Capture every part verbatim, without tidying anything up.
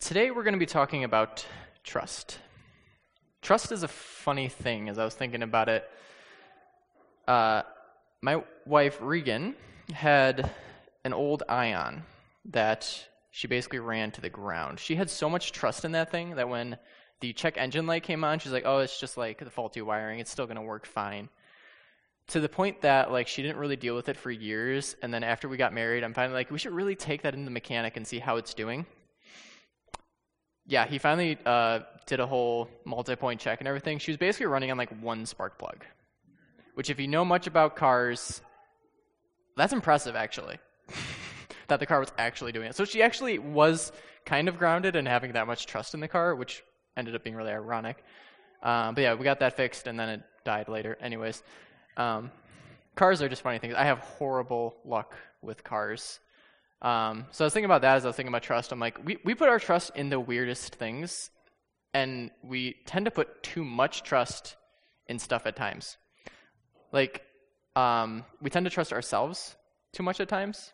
Today we're going to be talking about trust. Trust is a funny thing. As I was thinking about it, uh, my wife Regan had an old Ion that she basically ran to the ground. She had so much trust in that thing that when the check engine light came on, she's like, oh, it's just like the faulty wiring. It's still going to work fine. To the point that like she didn't really deal with it for years. And then after we got married, I'm finally like, we should really take that into the mechanic and see how it's doing. Yeah, he finally uh, did a whole multi-point check and everything. She was basically running on like one spark plug, which if you know much about cars, that's impressive actually, that the car was actually doing it. So she actually was kind of grounded and having that much trust in the car, which ended up being really ironic. Um, but yeah, we got that fixed and then it died later. Anyways, um, cars are just funny things. I have horrible luck with cars. Um, so I was thinking about that as I was thinking about trust. I'm like, we, we put our trust in the weirdest things, and we tend to put too much trust in stuff at times. Like, um, we tend to trust ourselves too much at times.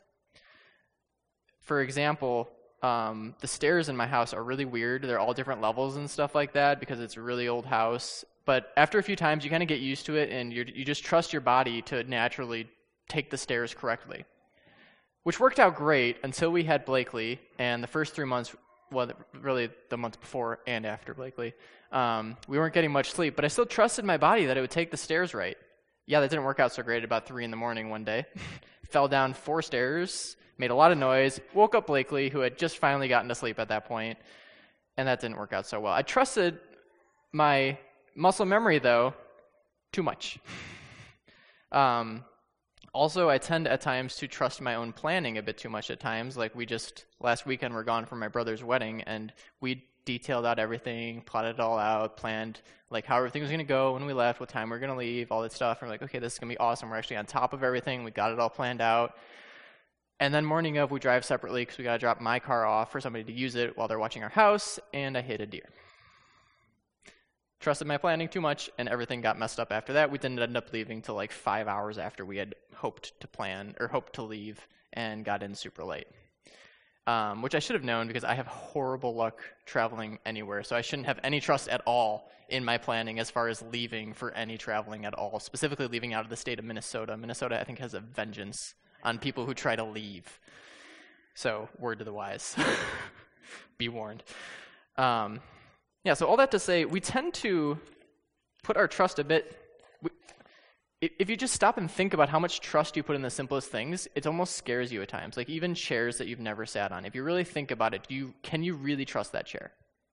For example, um, the stairs in my house are really weird. They're all different levels and stuff like that because it's a really old house. But after a few times, you kind of get used to it, and you you just trust your body to naturally take the stairs correctly. Which worked out great until we had Blakely, and the first three months, well, really the months before and after Blakely, um, we weren't getting much sleep, but I still trusted my body that it would take the stairs right. Yeah, that didn't work out so great at about three in the morning one day. Fell down four stairs, made a lot of noise, woke up Blakely, who had just finally gotten to sleep at that point, and that didn't work out so well. I trusted my muscle memory, though, too much. Um... Also, I tend at times to trust my own planning a bit too much at times. Like we just, last weekend, we're gone for my brother's wedding, and we detailed out everything, plotted it all out, planned like how everything was going to go when we left, what time we we're going to leave, all that stuff. And we're like, okay, this is going to be awesome. We're actually on top of everything. We got it all planned out. And then morning of, we drive separately because we got to drop my car off for somebody to use it while they're watching our house, and I hit a deer. Trusted my planning too much, and everything got messed up after that. We didn't end up leaving till like five hours after we had hoped to plan, or hoped to leave, and got in super late. Um, which I should have known because I have horrible luck traveling anywhere, so I shouldn't have any trust at all in my planning as far as leaving for any traveling at all, specifically leaving out of the state of Minnesota. Minnesota, I think, has a vengeance on people who try to leave. So, word to the wise. Be warned. Um... Yeah, so all that to say, we tend to put our trust a bit, we, if you just stop and think about how much trust you put in the simplest things, it almost scares you at times. Like even chairs that you've never sat on. If you really think about it, do you, can you really trust that chair?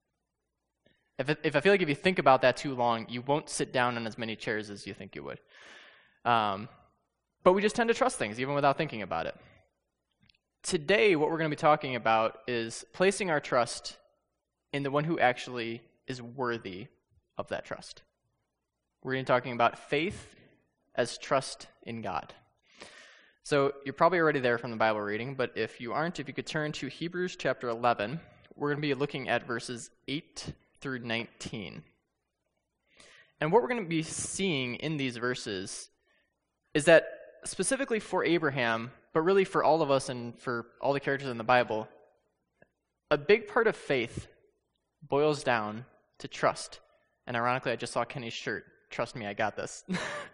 If, it, if I feel like if you think about that too long, you won't sit down on as many chairs as you think you would. Um, but we just tend to trust things even without thinking about it. Today, what we're going to be talking about is placing our trust in the one who actually is worthy of that trust. We're going to be talking about faith as trust in God. So you're probably already there from the Bible reading, but if you aren't, if you could turn to Hebrews chapter eleven, we're going to be looking at verses eight through nineteen. And what we're going to be seeing in these verses is that specifically for Abraham, but really for all of us and for all the characters in the Bible, a big part of faith boils down to trust. And ironically, I just saw Kenny's shirt. Trust me, I got this.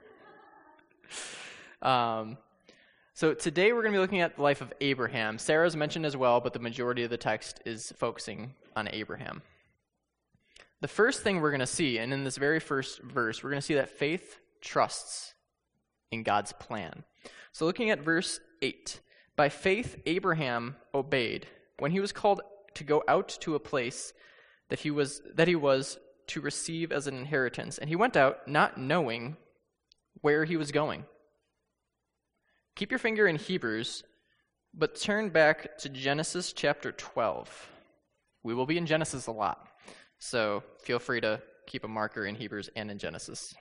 um, so today we're going to be looking at the life of Abraham. Sarah's mentioned as well, but the majority of the text is focusing on Abraham. The first thing we're going to see, and in this very first verse, we're going to see that faith trusts in God's plan. So looking at verse eight, by faith Abraham obeyed when he was called to go out to a place that he was that he was to receive as an inheritance. And he went out not knowing where he was going. Keep your finger in Hebrews, but turn back to Genesis chapter twelve. We will be in Genesis a lot, so feel free to keep a marker in Hebrews and in Genesis.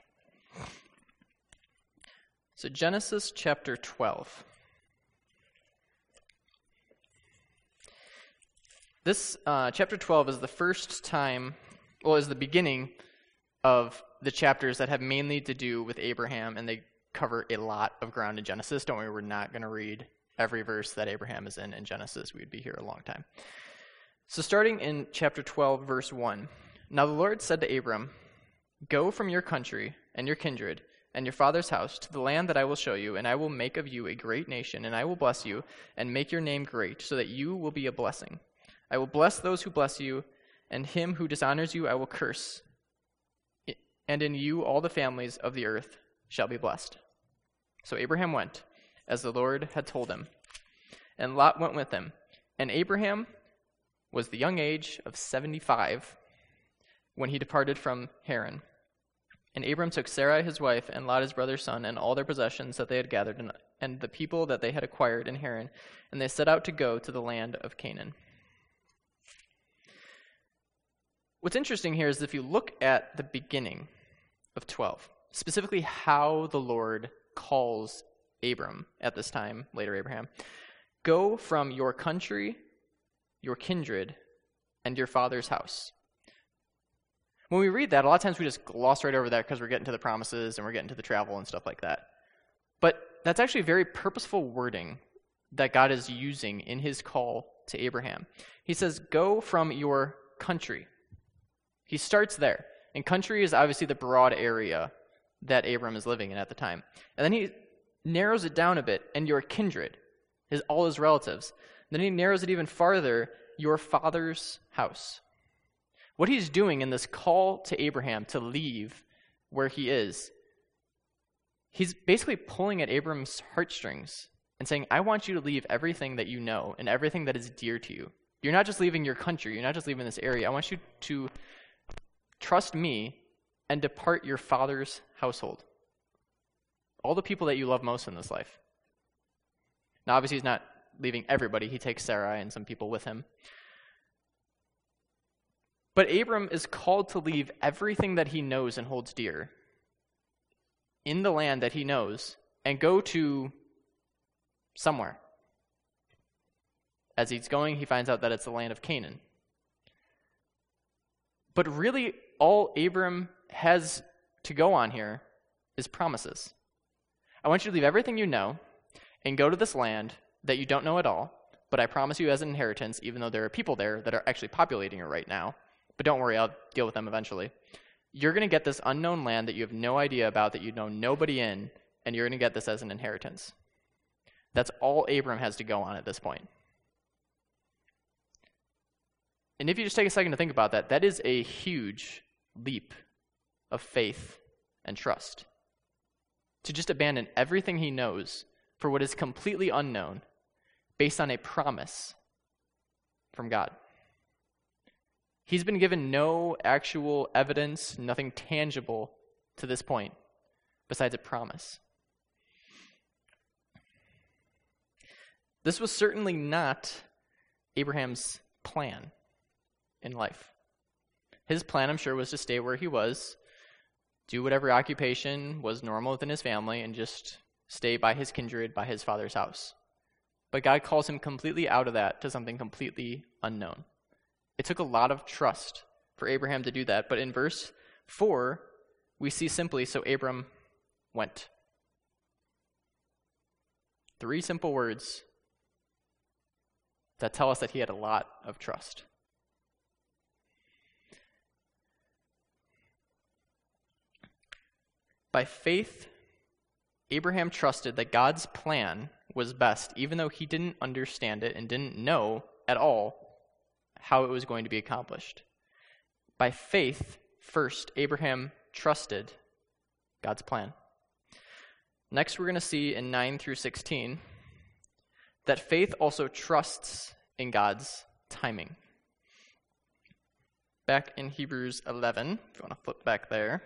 So Genesis chapter twelve. This uh, chapter twelve is the first time, well, is the beginning of the chapters that have mainly to do with Abraham, and they cover a lot of ground in Genesis. Don't worry, we're not going to read every verse that Abraham is in in Genesis. We'd be here a long time. So starting in chapter twelve, verse one, now the Lord said to Abram, "Go from your country and your kindred and your father's house to the land that I will show you, and I will make of you a great nation, and I will bless you and make your name great, so that you will be a blessing. I will bless those who bless you, and him who dishonors you I will curse. And in you all the families of the earth shall be blessed." So Abraham went, as the Lord had told him, and Lot went with him. And Abraham was the young age of seventy-five when he departed from Haran. And Abram took Sarai his wife, and Lot his brother's son, and all their possessions that they had gathered, and, and the people that they had acquired in Haran, and they set out to go to the land of Canaan. What's interesting here is if you look at the beginning of twelve, specifically how the Lord calls Abram at this time, later Abraham, go from your country, your kindred, and your father's house. When we read that, a lot of times we just gloss right over that because we're getting to the promises and we're getting to the travel and stuff like that. But that's actually very purposeful wording that God is using in his call to Abraham. He says, go from your country. He starts there. And country is obviously the broad area that Abram is living in at the time. And then he narrows it down a bit, and your kindred, his all his relatives. Then he narrows it even farther, your father's house. What he's doing in this call to Abraham to leave where he is, he's basically pulling at Abram's heartstrings and saying, I want you to leave everything that you know and everything that is dear to you. You're not just leaving your country. You're not just leaving this area. I want you to trust me and depart your father's household. All the people that you love most in this life. Now, obviously, he's not leaving everybody. He takes Sarai and some people with him. But Abram is called to leave everything that he knows and holds dear in the land that he knows and go to somewhere. As he's going, he finds out that it's the land of Canaan. But really, all Abram has to go on here is promises. I want you to leave everything you know and go to this land that you don't know at all, but I promise you as an inheritance, even though there are people there that are actually populating it right now. But don't worry, I'll deal with them eventually. You're going to get this unknown land that you have no idea about, that you know nobody in, and you're going to get this as an inheritance. That's all Abram has to go on at this point. And if you just take a second to think about that, that is a huge leap of faith and trust. To just abandon everything he knows for what is completely unknown based on a promise from God. He's been given no actual evidence, nothing tangible to this point besides a promise. This was certainly not Abraham's plan in life. His plan, I'm sure, was to stay where he was, do whatever occupation was normal within his family, and just stay by his kindred, by his father's house. But God calls him completely out of that to something completely unknown. It took a lot of trust for Abraham to do that, but in verse four, we see simply, so Abram went. Three simple words that tell us that he had a lot of trust. By faith, Abraham trusted that God's plan was best, even though he didn't understand it and didn't know at all how it was going to be accomplished. By faith, first, Abraham trusted God's plan. Next, we're going to see in nine through sixteen that faith also trusts in God's timing. Back in Hebrews eleven, if you want to flip back there.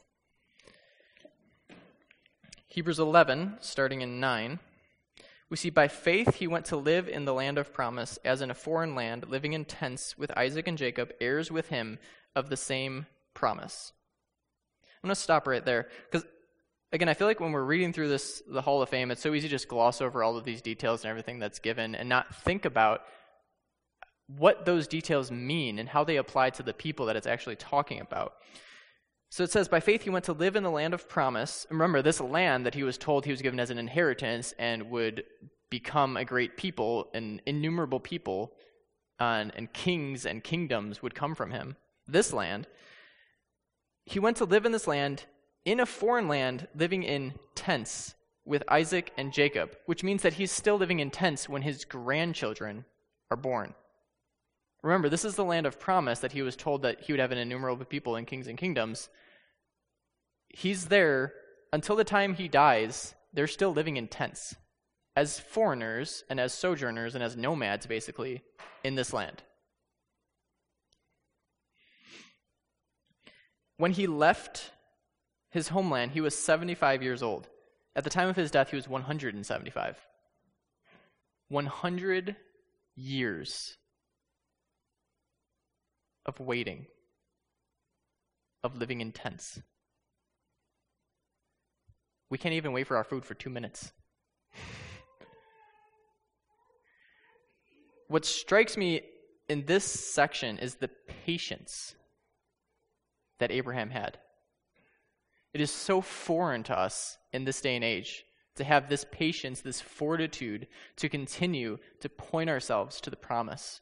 Hebrews eleven, starting in nine, we see by faith he went to live in the land of promise, as in a foreign land, living in tents with Isaac and Jacob, heirs with him of the same promise. I'm going to stop right there, because, again, I feel like when we're reading through this, the Hall of Fame, it's so easy to just gloss over all of these details and everything that's given and not think about what those details mean and how they apply to the people that it's actually talking about. So it says, by faith he went to live in the land of promise. And remember, this land that he was told he was given as an inheritance and would become a great people, an innumerable people, and, and kings and kingdoms would come from him, this land. He went to live in this land, in a foreign land, living in tents with Isaac and Jacob, which means that he's still living in tents when his grandchildren are born. Remember, this is the land of promise that he was told that he would have an innumerable people and kings and kingdoms. He's there until the time he dies. They're still living in tents as foreigners and as sojourners and as nomads, basically, in this land. When he left his homeland, he was seventy-five years old. At the time of his death, he was one hundred seventy-five. one hundred years of waiting, of living in tents. We can't even wait for our food for two minutes. What strikes me in this section is the patience that Abraham had. It is so foreign to us in this day and age to have this patience, this fortitude to continue to point ourselves to the promise.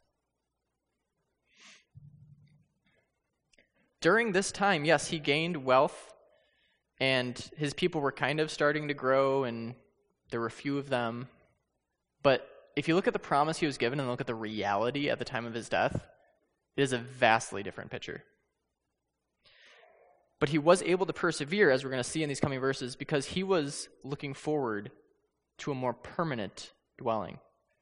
During this time, yes, he gained wealth, and his people were kind of starting to grow, and there were a few of them. But if you look at the promise he was given and look at the reality at the time of his death, it is a vastly different picture. But he was able to persevere, as we're going to see in these coming verses, because he was looking forward to a more permanent dwelling.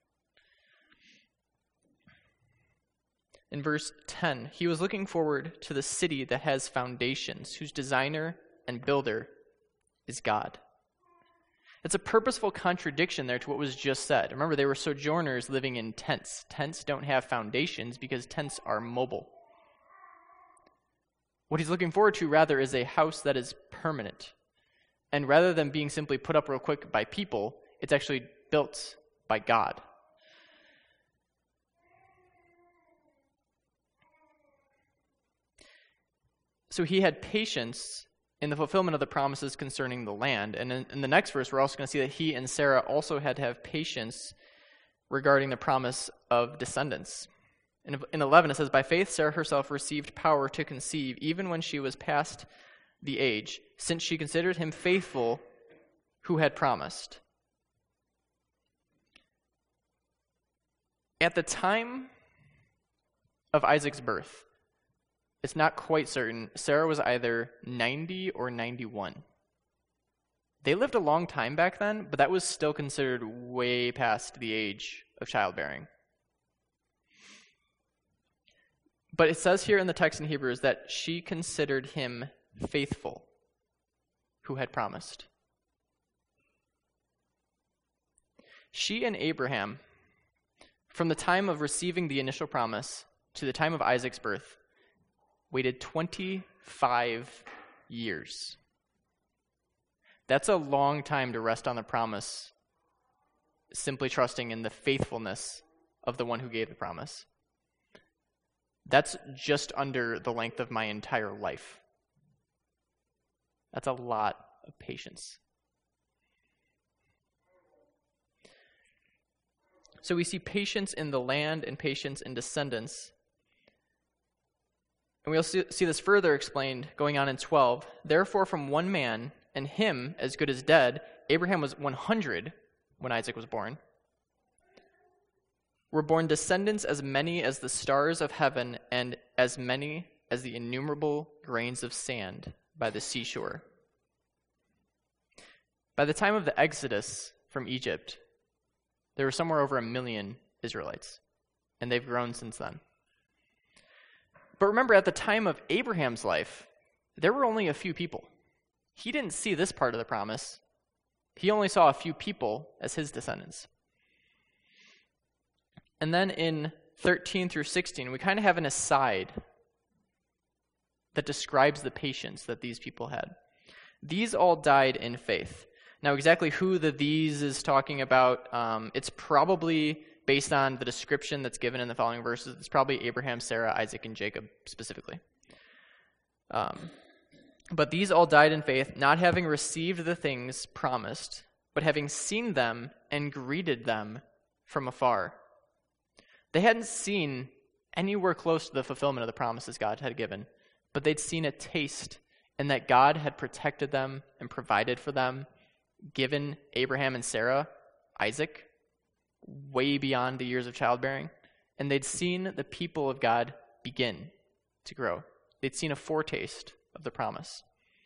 In verse ten, he was looking forward to the city that has foundations, whose designer and builder is God. It's a purposeful contradiction there to what was just said. Remember, they were sojourners living in tents. Tents don't have foundations because tents are mobile. What he's looking forward to, rather, is a house that is permanent. And rather than being simply put up real quick by people, it's actually built by God. So he had patience in the fulfillment of the promises concerning the land. And in, in the next verse, we're also going to see that he and Sarah also had to have patience regarding the promise of descendants. In, in eleven, it says, "By faith Sarah herself received power to conceive, even when she was past the age, since she considered him faithful who had promised." At the time of Isaac's birth, it's not quite certain, Sarah was either ninety or ninety-one. They lived a long time back then, but that was still considered way past the age of childbearing. But it says here in the text in Hebrews that she considered him faithful who had promised. She and Abraham, from the time of receiving the initial promise to the time of Isaac's birth, waited twenty-five years. That's a long time to rest on the promise, simply trusting in the faithfulness of the one who gave the promise. That's just under the length of my entire life. That's a lot of patience. So we see patience in the land and patience in descendants. And we'll see, see this further explained going on in twelve. "Therefore, from one man, and him as good as dead, Abraham was one hundred when Isaac was born, were born descendants as many as the stars of heaven and as many as the innumerable grains of sand by the seashore." By the time of the Exodus from Egypt, there were somewhere over a million Israelites, and they've grown since then. But remember, at the time of Abraham's life, there were only a few people. He didn't see this part of the promise. He only saw a few people as his descendants. And then in thirteen through sixteen, we kind of have an aside that describes the patience that these people had. "These all died in faith." Now, exactly who the these is talking about, um, it's probably based on the description that's given in the following verses. It's probably Abraham, Sarah, Isaac, and Jacob specifically. Um, but these all died in faith, not having received the things promised, but having seen them and greeted them from afar, They hadn't seen anywhere close to the fulfillment of the promises God had given, but they'd seen a taste, and that God had protected them and provided for them, given Abraham and Sarah Isaac way beyond the years of childbearing, and they'd seen the people of God begin to grow. They'd seen a foretaste of the promise.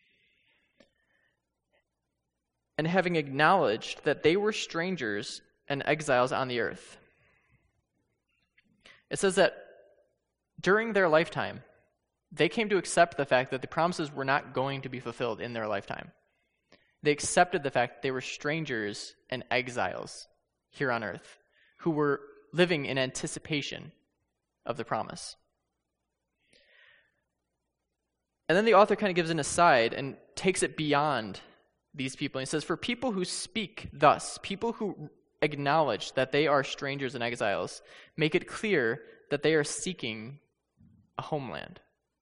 And having acknowledged that they were strangers and exiles on the earth, it says that during their lifetime, they came to accept the fact that the promises were not going to be fulfilled in their lifetime. They accepted the fact that they were strangers and exiles here on earth who were living in anticipation of the promise. And then the author kind of gives an aside and takes it beyond these people. He says, for people who speak thus, people who acknowledge that they are strangers and exiles, make it clear that they are seeking a homeland.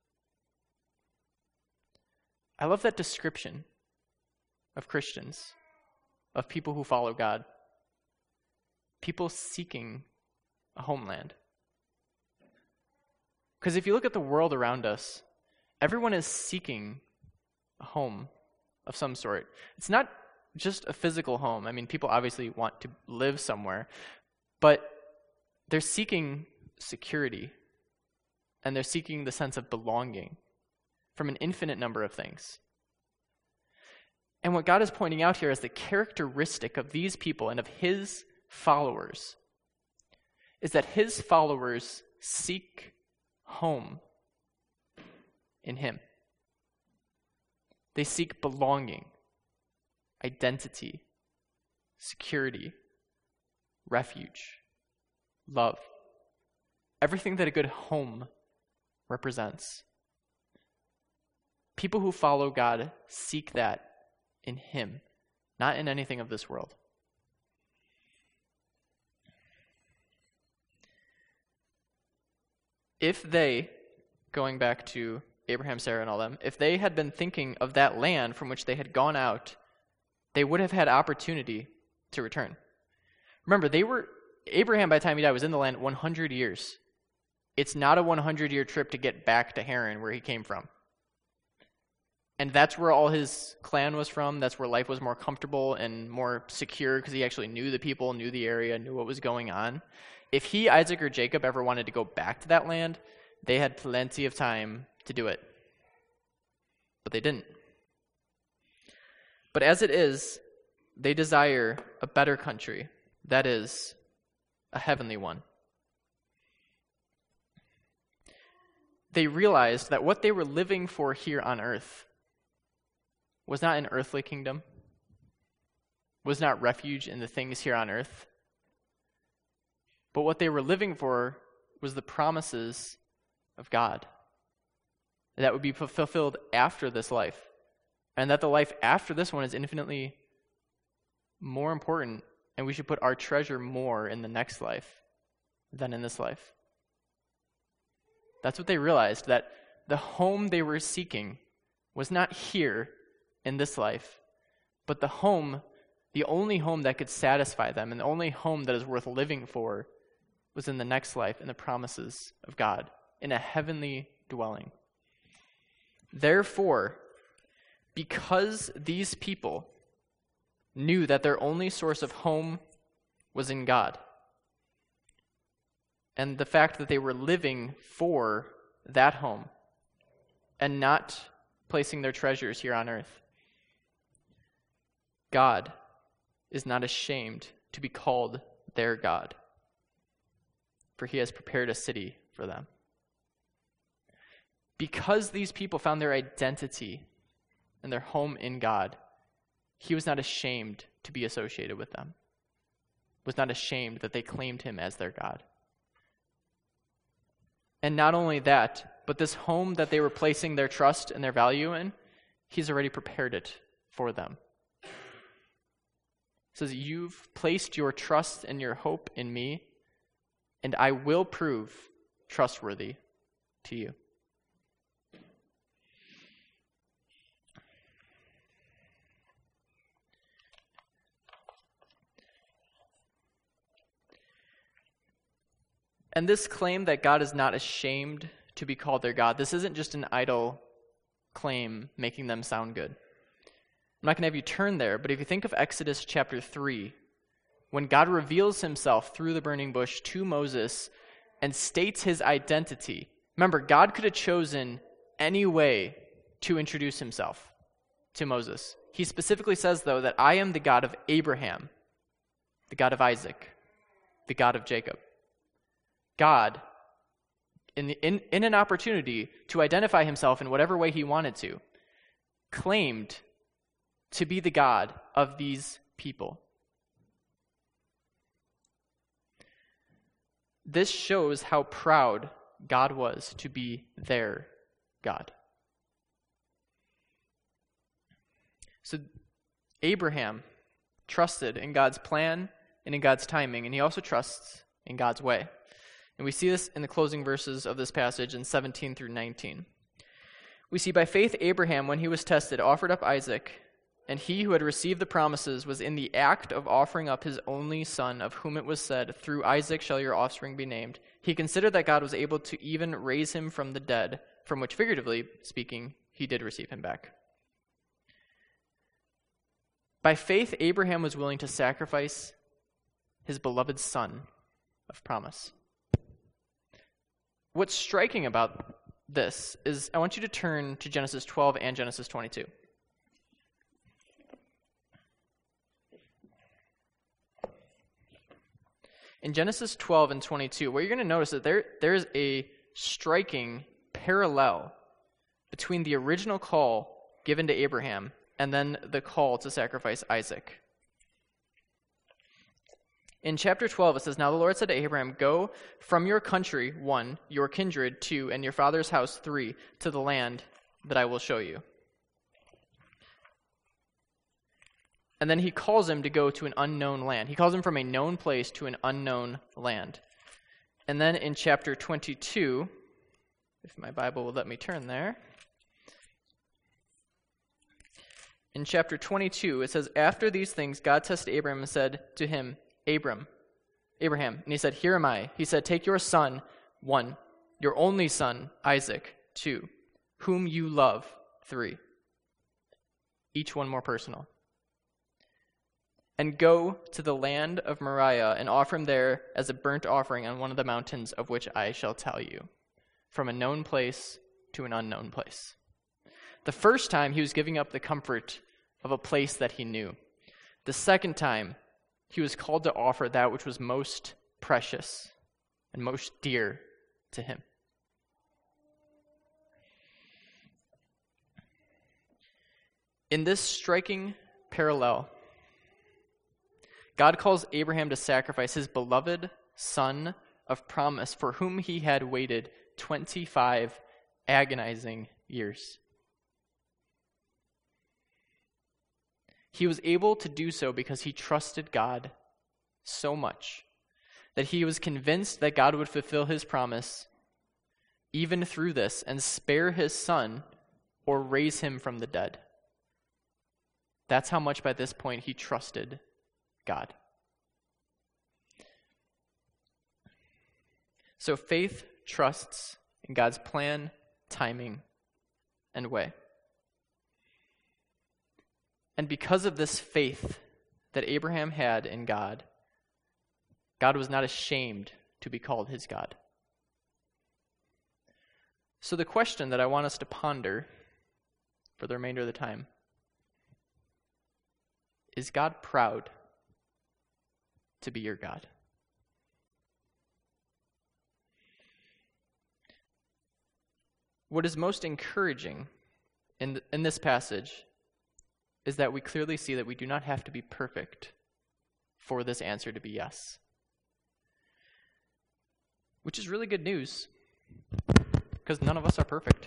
I love that description of Christians, of people who follow God. People seeking a homeland. Because if you look at the world around us, everyone is seeking a home of some sort. It's not just a physical home. I mean, people obviously want to live somewhere, but they're seeking security, and they're seeking the sense of belonging from an infinite number of things. And what God is pointing out here is the characteristic of these people and of his followers is that his followers seek home in him. They seek belonging, identity, security, refuge, love, everything that a good home represents. People who follow God seek that in him, not in anything of this world. If they, going back to Abraham, Sarah, and all them, if they had been thinking of that land from which they had gone out, they would have had opportunity to return. Remember, they were Abraham, by the time he died, was in the land one hundred years. It's not a one hundred year trip to get back to Haran, where he came from. And that's where all his clan was from. That's where life was more comfortable and more secure, because he actually knew the people, knew the area, knew what was going on. If he, Isaac, or Jacob ever wanted to go back to that land, they had plenty of time to do it. But they didn't. But as it is, they desire a better country, that is, a heavenly one. They realized that what they were living for here on earth was not an earthly kingdom, was not refuge in the things here on earth, but what they were living for was the promises of God that would be fulfilled after this life, and that the life after this one is infinitely more important, and we should put our treasure more in the next life than in this life. That's what they realized, that the home they were seeking was not here in this life, but the home, the only home that could satisfy them, and the only home that is worth living for, was in the next life, in the promises of God, in a heavenly dwelling. Therefore, because these people knew that their only source of home was in God, and the fact that they were living for that home and not placing their treasures here on earth, God is not ashamed to be called their God, for he has prepared a city for them. Because these people found their identity and their home in God, he was not ashamed to be associated with them, was not ashamed that they claimed him as their God. And not only that, but this home that they were placing their trust and their value in, he's already prepared it for them. It says, you've placed your trust and your hope in me, and I will prove trustworthy to you. And this claim that God is not ashamed to be called their God, this isn't just an idle claim making them sound good. I'm not going to have you turn there, but if you think of Exodus chapter three, when God reveals himself through the burning bush to Moses and states his identity, remember, God could have chosen any way to introduce himself to Moses. He specifically says, though, that I am the God of Abraham, the God of Isaac, the God of Jacob. God, in, the, in, in an opportunity to identify himself in whatever way he wanted to, claimed to be the God of these people. This shows how proud God was to be their God. So Abraham trusted in God's plan and in God's timing, and he also trusts in God's way. And we see this in the closing verses of this passage in seventeen through nineteen. We see, by faith Abraham, when he was tested, offered up Isaac, and he who had received the promises was in the act of offering up his only son, of whom it was said, through Isaac shall your offspring be named. He considered that God was able to even raise him from the dead, from which, figuratively speaking, he did receive him back. By faith, Abraham was willing to sacrifice his beloved son of promise. What's striking about this is I want you to turn to Genesis twelve and Genesis twenty-two. In Genesis twelve and twenty-two, what you're going to notice is that there, there is a striking parallel between the original call given to Abraham and then the call to sacrifice Isaac. In chapter twelve, it says, Now the Lord said to Abraham, Go from your country, one, your kindred, two, and your father's house, three, to the land that I will show you. And then he calls him to go to an unknown land. He calls him from a known place to an unknown land. And then in chapter twenty-two, if my Bible will let me turn there, in chapter twenty-two, it says, After these things, God tested Abraham and said to him, Abram, Abraham, and he said, Here am I. He said, Take your son, one, your only son, Isaac, two, whom you love, three, each one more personal, and go to the land of Moriah and offer him there as a burnt offering on one of the mountains of which I shall tell you, from a known place to an unknown place. The first time, he was giving up the comfort of a place that he knew. The second time, he was called to offer that which was most precious and most dear to him. In this striking parallel, God calls Abraham to sacrifice his beloved son of promise, for whom he had waited twenty-five agonizing years. He was able to do so because he trusted God so much that he was convinced that God would fulfill his promise even through this and spare his son or raise him from the dead. That's how much by this point he trusted God. So faith trusts in God's plan, timing, and way. And because of this faith that Abraham had in God, God was not ashamed to be called his God. So the question that I want us to ponder for the remainder of the time is, God proud to be your God? What is most encouraging in, th- in this passage is that we clearly see that we do not have to be perfect for this answer to be yes. Which is really good news, because none of us are perfect.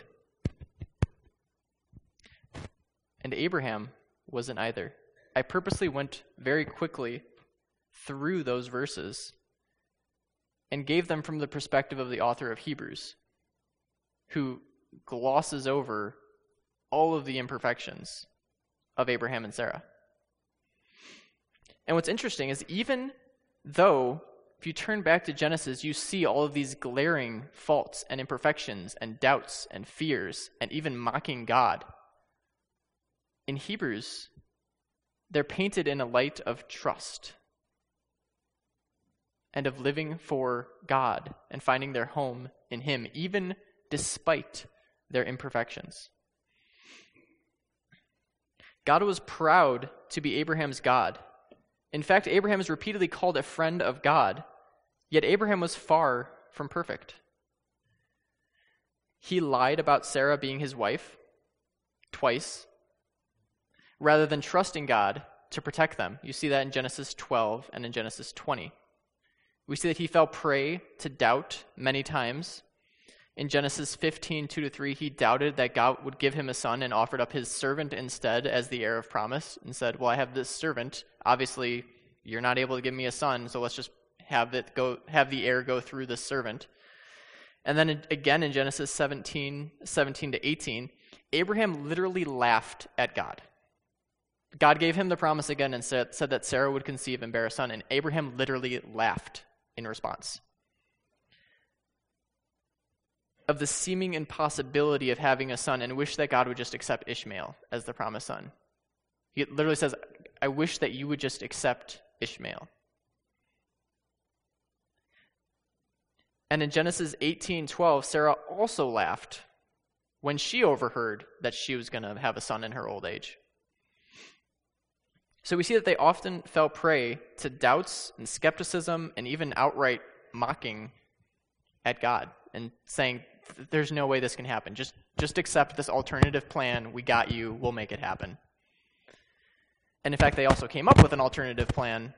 And Abraham wasn't either. I purposely went very quickly through those verses and gave them from the perspective of the author of Hebrews, who glosses over all of the imperfections of Abraham and Sarah. And what's interesting is, even though if you turn back to Genesis, you see all of these glaring faults and imperfections and doubts and fears and even mocking God. In Hebrews, they're painted in a light of trust and of living for God and finding their home in Him, even despite their imperfections. God was proud to be Abraham's God. In fact, Abraham is repeatedly called a friend of God, yet Abraham was far from perfect. He lied about Sarah being his wife twice, rather than trusting God to protect them. You see that in Genesis twelve and in Genesis twenty. We see that he fell prey to doubt many times. In Genesis fifteen, two to three, he doubted that God would give him a son and offered up his servant instead as the heir of promise and said, well, I have this servant. Obviously, you're not able to give me a son, so let's just have it go, have the heir go through this servant. And then again in Genesis seventeen, seventeen to eighteen, Abraham literally laughed at God. God gave him the promise again and said, said that Sarah would conceive and bear a son, and Abraham literally laughed in response of the seeming impossibility of having a son and wish that God would just accept Ishmael as the promised son. He literally says, I wish that you would just accept Ishmael. And in Genesis eighteen twelve, Sarah also laughed when she overheard that she was going to have a son in her old age. So we see that they often fell prey to doubts and skepticism and even outright mocking at God and saying, there's no way this can happen. Just, just accept this alternative plan. We got you. We'll make it happen. And in fact, they also came up with an alternative plan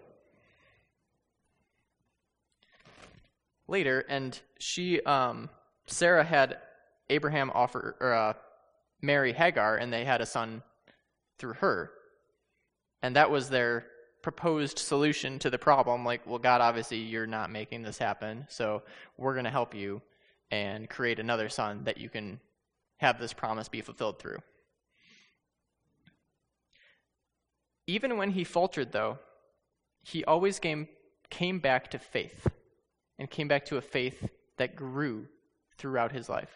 later, and she, um, Sarah had Abraham offer or uh, marry Hagar, and they had a son through her. And that was their proposed solution to the problem. Like, well, God, obviously you're not making this happen, so we're going to help you and create another son that you can have this promise be fulfilled through. Even when he faltered, though, he always came, came back to faith and came back to a faith that grew throughout his life.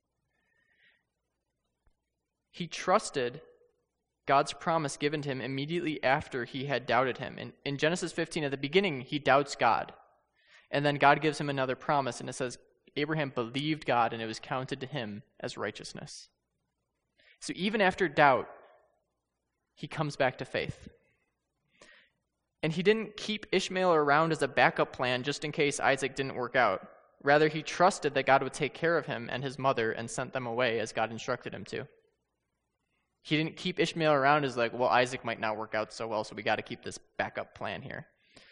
He trusted God's promise given to him immediately after he had doubted him. In, in Genesis fifteen, at the beginning, he doubts God. And then God gives him another promise, and it says, Abraham believed God, and it was counted to him as righteousness. So even after doubt, he comes back to faith. And he didn't keep Ishmael around as a backup plan just in case Isaac didn't work out. Rather, he trusted that God would take care of him and his mother and sent them away as God instructed him to. He didn't keep Ishmael around as like, well, Isaac might not work out so well, so we got to keep this backup plan here.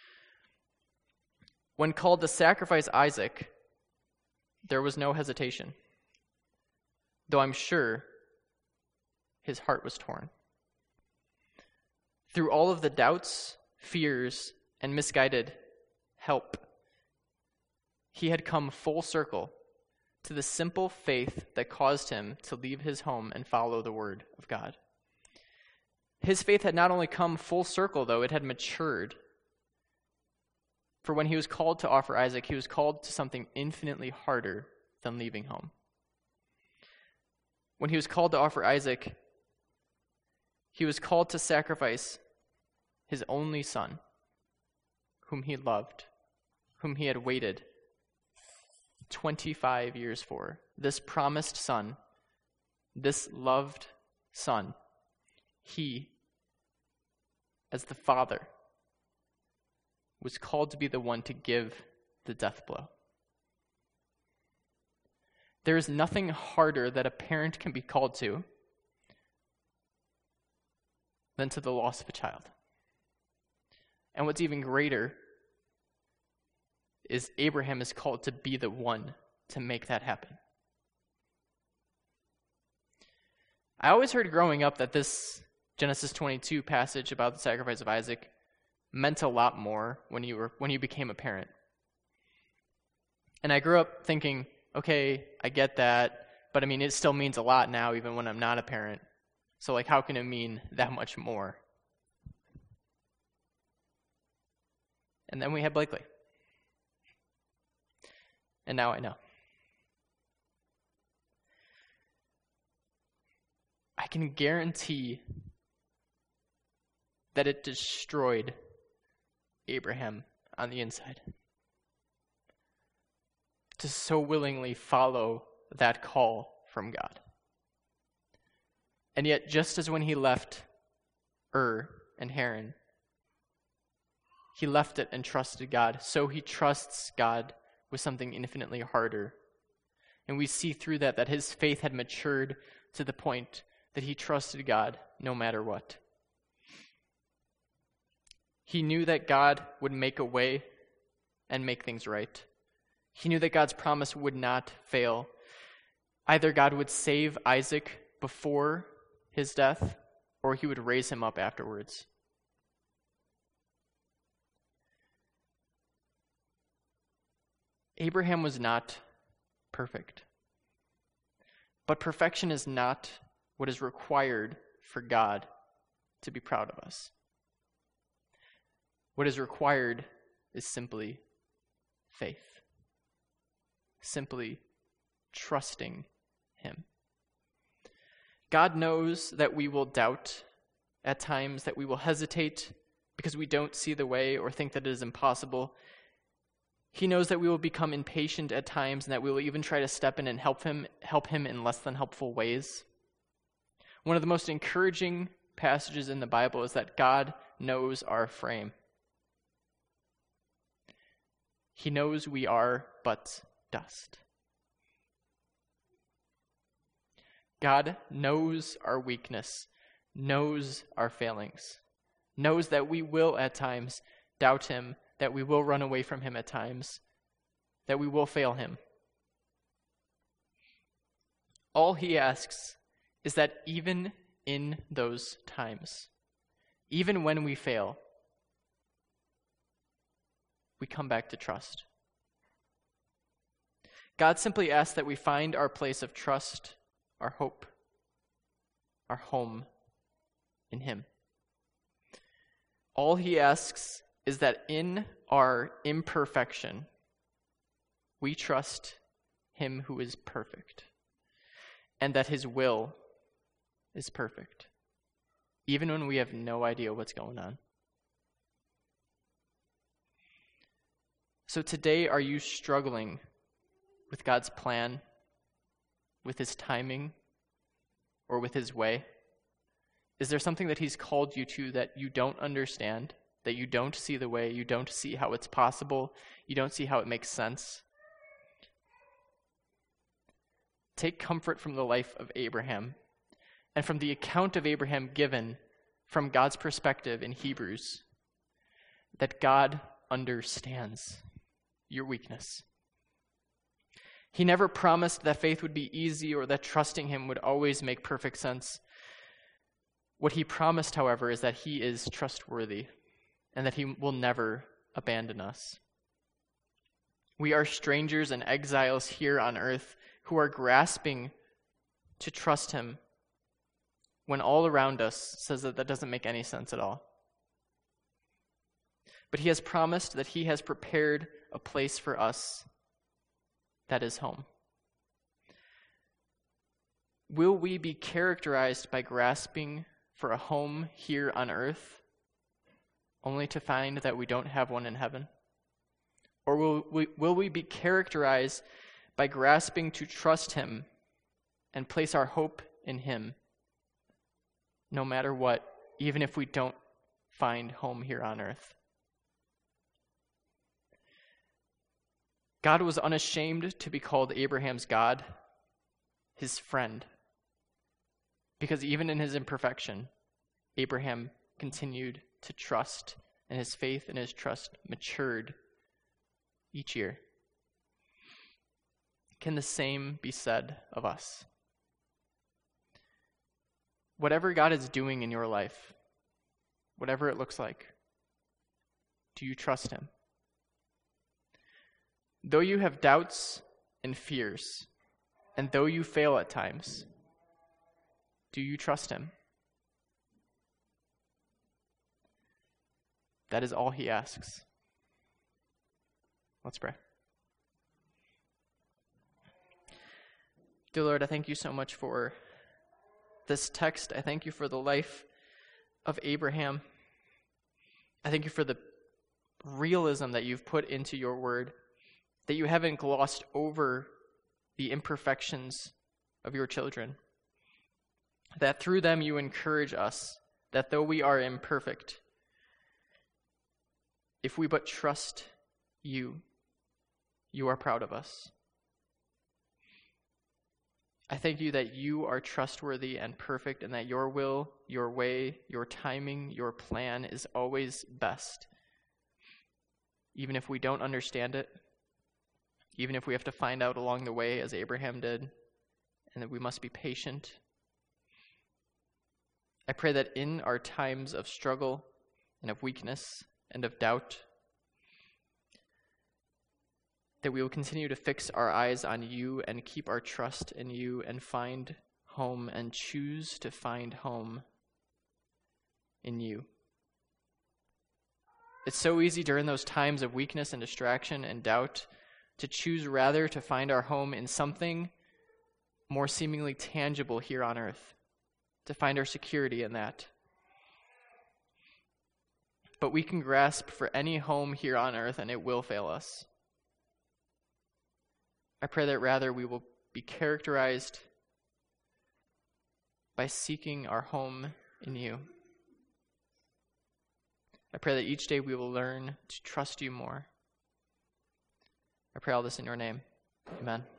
When called to sacrifice Isaac, there was no hesitation, though I'm sure his heart was torn. Through all of the doubts, fears, and misguided help, he had come full circle to the simple faith that caused him to leave his home and follow the word of God. His faith had not only come full circle, though, it had matured. For when he was called to offer Isaac, he was called to something infinitely harder than leaving home. When he was called to offer Isaac, he was called to sacrifice his only son, whom he loved, whom he had waited twenty-five years for. This promised son, this loved son, he, as the father, was called to be the one to give the death blow. There is nothing harder that a parent can be called to than to the loss of a child. And what's even greater is Abraham is called to be the one to make that happen. I always heard growing up that this Genesis twenty-two passage about the sacrifice of Isaac meant a lot more when you were when you became a parent. And I grew up thinking, okay, I get that, but I mean, it still means a lot now, even when I'm not a parent. So, like, how can it mean that much more? And then we had Blakely. and now I know. I can guarantee that it destroyed Abraham on the inside to so willingly follow that call from God. And yet, just as when he left Ur and Haran, he left it and trusted God, so he trusts God with something infinitely harder. And we see through that that his faith had matured to the point that he trusted God no matter what. He knew that God would make a way and make things right. He knew that God's promise would not fail. Either God would save Isaac before his death, or he would raise him up afterwards. Abraham was not perfect. But perfection is not what is required for God to be proud of us. What is required is simply faith. Simply trusting him. God knows that we will doubt at times, that we will hesitate because we don't see the way or think that it is impossible. He knows that we will become impatient at times and that we will even try to step in and help him, help him in less than helpful ways. One of the most encouraging passages in the Bible is that God knows our frame. He knows we are but dust. God knows our weakness, knows our failings, knows that we will at times doubt him, that we will run away from him at times, that we will fail him. All he asks is that even in those times, even when we fail, we come back to trust. God simply asks that we find our place of trust, our hope, our home in him. All he asks is that in our imperfection, we trust him who is perfect, and that his will is perfect, even when we have no idea what's going on. So today, are you struggling with God's plan, with his timing, or with his way? Is there something that he's called you to that you don't understand, that you don't see the way, you don't see how it's possible, you don't see how it makes sense? Take comfort from the life of Abraham and from the account of Abraham given from God's perspective in Hebrews, that God understands your weakness. He never promised that faith would be easy or that trusting him would always make perfect sense. What he promised, however, is that he is trustworthy and that he will never abandon us. We are strangers and exiles here on earth who are grasping to trust him when all around us says that that doesn't make any sense at all. But he has promised that he has prepared a place for us that is home. Will we be characterized by grasping for a home here on earth, only to find that we don't have one in heaven? Or will we, will we be characterized by grasping to trust him and place our hope in him, no matter what, even if we don't find home here on earth? God was unashamed to be called Abraham's God, his friend, because even in his imperfection, Abraham continued to trust, and his faith and his trust matured each year. Can the same be said of us? Whatever God is doing in your life, whatever it looks like, do you trust him? Though you have doubts and fears, and though you fail at times, do you trust him? That is all he asks. Let's pray. Dear Lord, I thank you so much for this text. I thank you for the life of Abraham. I thank you for the realism that you've put into your word, that you haven't glossed over the imperfections of your children, that through them you encourage us that though we are imperfect, if we but trust you, you are proud of us. I thank you that you are trustworthy and perfect, and that your will, your way, your timing, your plan is always best. Even if we don't understand it, even if we have to find out along the way as Abraham did, and that we must be patient. I pray that in our times of struggle and of weakness and of doubt, that we will continue to fix our eyes on you and keep our trust in you and find home and choose to find home in you. It's so easy during those times of weakness and distraction and doubt to choose rather to find our home in something more seemingly tangible here on earth, to find our security in that. But we can grasp for any home here on earth and it will fail us. I pray that rather we will be characterized by seeking our home in you. I pray that each day we will learn to trust you more. I pray all this in your name. Amen.